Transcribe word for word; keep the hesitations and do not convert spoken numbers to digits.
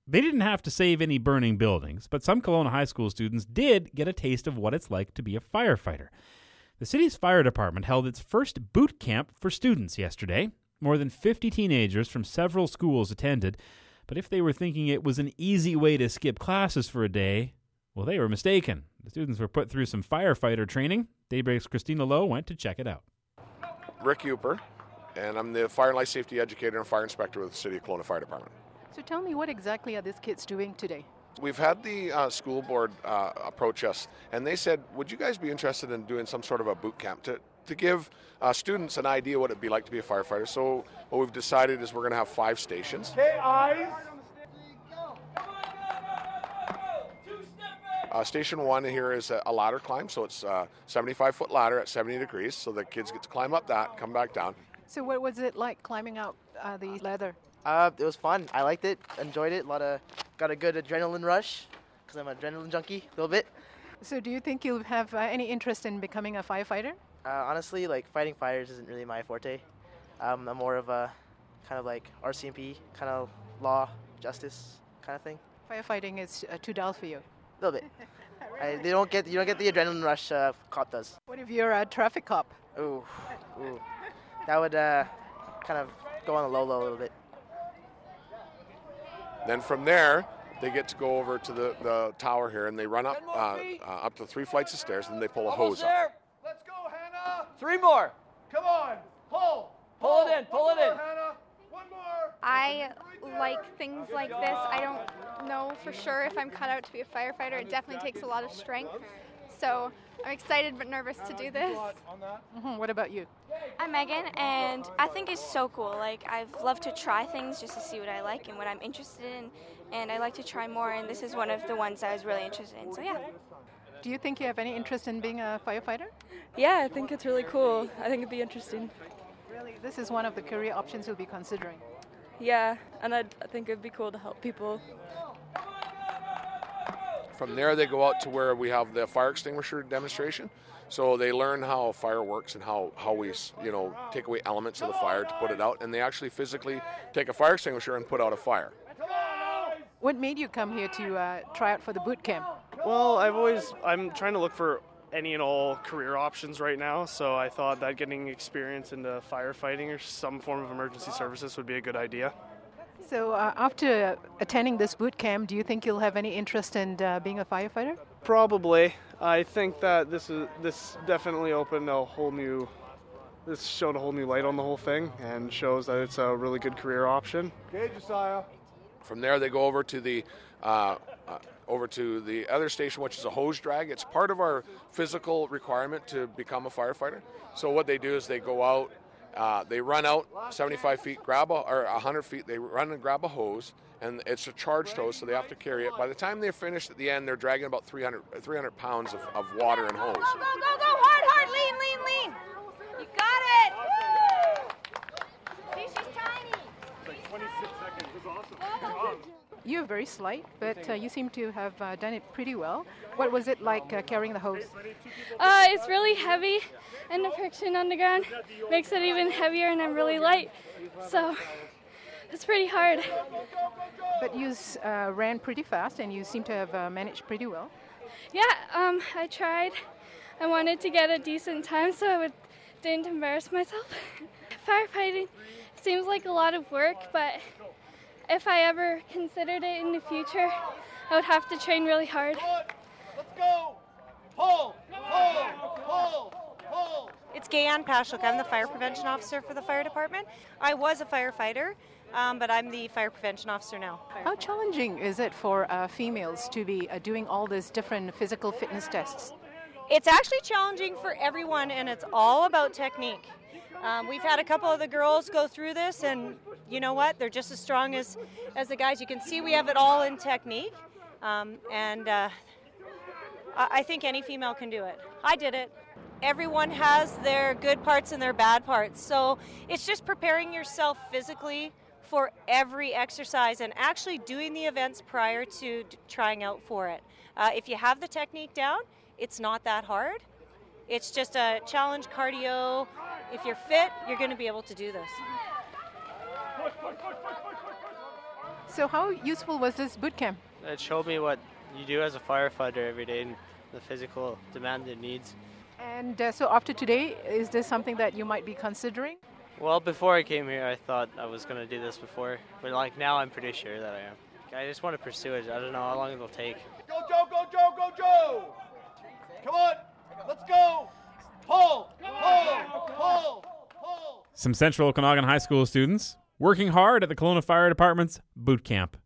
They didn't have to save any burning buildings, but some Kelowna High School students did get a taste of what it's like to be a firefighter. The city's fire department held its first boot camp for students yesterday. More than fifty teenagers from several schools attended, but if they were thinking it was an easy way to skip classes for a day, well, they were mistaken. The students were put through some firefighter training. Daybreak's Christina Lowe went to check it out. Rick Uper, and I'm the Fire and Life Safety Educator and Fire Inspector with the City of Kelowna Fire Department. So tell me, what exactly are these kids doing today? We've had the uh, school board uh, approach us, and they said, would you guys be interested in doing some sort of a boot camp to, to give uh, students an idea what it'd be like to be a firefighter? So what we've decided is we're going to have five stations. Okay, eyes. Uh, station one here is a, a ladder climb, so it's a seventy-five foot ladder at seventy degrees, so the kids get to climb up that, come back down. So what was it like climbing out uh, the ladder? Uh, it was fun. I liked it, enjoyed it. A lot of, got a good adrenaline rush because I'm an adrenaline junkie a little bit. So do you think you'll have uh, any interest in becoming a firefighter? Uh, honestly, like fighting fires isn't really my forte. Um, I'm more of a kind of like R C M P, kind of law, justice kind of thing. Firefighting is uh, too dull for you. A little bit. I, they don't get you don't get the adrenaline rush uh, cop does. What if you're a traffic cop? Ooh, ooh, that would uh, kind of go on the low low a little bit. Then from there, they get to go over to the, the tower here, and they run up uh, uh, up to three flights of stairs, and then they pull a hose up. Let's go, Hannah. Three more. Come on, pull. Pull it in, pull it in. Hannah. One more. I like things like this. I don't know for sure if I'm cut out to be a firefighter. It definitely takes a lot of strength. So I'm excited but nervous to do this. Mm-hmm. What about you? I'm Megan, and I think it's so cool. Like, I've loved to try things just to see what I like and what I'm interested in, and I like to try more, and this is one of the ones I was really interested in, so yeah. Do you think you have any interest in being a firefighter? Yeah, I think it's really cool. I think it'd be interesting. Really? This is one of the career options you'll be considering? Yeah, and I'd, I think it'd be cool to help people. From there, they go out to where we have the fire extinguisher demonstration. So they learn how fire works and how, how we, you know, take away elements of the fire to put it out. And they actually physically take a fire extinguisher and put out a fire. What made you come here to uh, try out for the boot camp? Well, I've always, I'm trying to look for any and all career options right now. So I thought that getting experience into firefighting or some form of emergency services would be a good idea. So uh, after attending this boot camp, do you think you'll have any interest in uh, being a firefighter? Probably. I think that this is this definitely opened a whole new, this showed a whole new light on the whole thing and shows that it's a really good career option. Okay, Josiah. From there, they go over to the uh, uh, over to the other station, which is a hose drag. It's part of our physical requirement to become a firefighter. So what they do is they go out. Uh, they run out seventy-five feet, grab a, or one hundred feet, they run and grab a hose, and it's a charged hose, so they have to carry it. By the time they're finished at the end, they're dragging about three hundred, three hundred pounds of, of water and hose. Go, go, go, go, hard, hard, lean, lean, lean. You got it. Woo! See, she's tiny. It's like twenty-six seconds. It was awesome. You're very slight, but uh, you seem to have uh, done it pretty well. What was it like uh, carrying the hose? Uh, it's really heavy, and the friction on the ground makes it even heavier, and I'm really light, so it's pretty hard. But you uh, ran pretty fast, and you seem to have uh, managed pretty well. Yeah, um, I tried. I wanted to get a decent time so I would, didn't embarrass myself. Firefighting seems like a lot of work, but if I ever considered it in the future, I would have to train really hard. Let's go. Pull, pull, pull, pull. It's Gayanne Pashuk. I'm the fire prevention officer for the fire department. I was a firefighter, um, but I'm the fire prevention officer now. How challenging is it for uh, females to be uh, doing all these different physical fitness tests? It's actually challenging for everyone, and it's all about technique. Um, we've had a couple of the girls go through this, and you know what? They're just as strong as, as the guys. You can see we have it all in technique, um, and uh, I think any female can do it. I did it. Everyone has their good parts and their bad parts, so it's just preparing yourself physically for every exercise and actually doing the events prior to d- trying out for it. Uh, if you have the technique down, it's not that hard. It's just a challenge cardio. If you're fit, you're going to be able to do this. So how useful was this boot camp? It showed me what you do as a firefighter every day and the physical demand it needs. And uh, so after today, is this something that you might be considering? Well, before I came here, I thought I was going to do this before, but like now I'm pretty sure that I am. I just want to pursue it. I don't know how long it'll take. Go, Joe, go, Joe, go, Joe! Come on, let's go! Pull, pull, pull, pull! Some Central Okanagan High School students working hard at the Kelowna Fire Department's boot camp.